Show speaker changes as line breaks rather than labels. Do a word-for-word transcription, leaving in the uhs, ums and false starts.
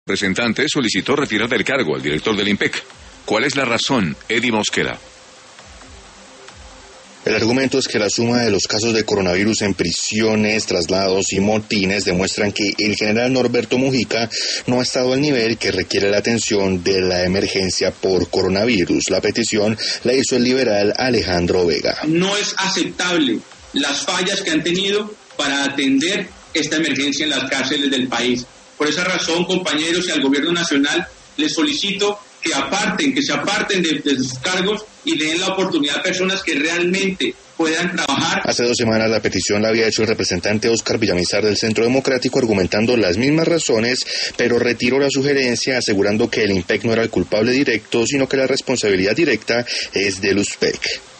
El representante solicitó retirar del cargo al director del INPEC. ¿Cuál es la razón, Eddie Mosquera?
El argumento es que la suma de los casos de coronavirus en prisiones, traslados y motines demuestran que el general Norberto Mujica no ha estado al nivel que requiere la atención de la emergencia por coronavirus. La petición la hizo el liberal Alejandro Vega.
No es aceptable las fallas que han tenido para atender esta emergencia en las cárceles del país. Por esa razón, compañeros, y al gobierno nacional les solicito que aparten, que se aparten de, de sus cargos y le den la oportunidad a personas que realmente puedan trabajar.
Hace dos semanas la petición la había hecho el representante Óscar Villamizar del Centro Democrático, argumentando las mismas razones, pero retiró la sugerencia asegurando que el INPEC no era el culpable directo, sino que la responsabilidad directa es del U S P E C.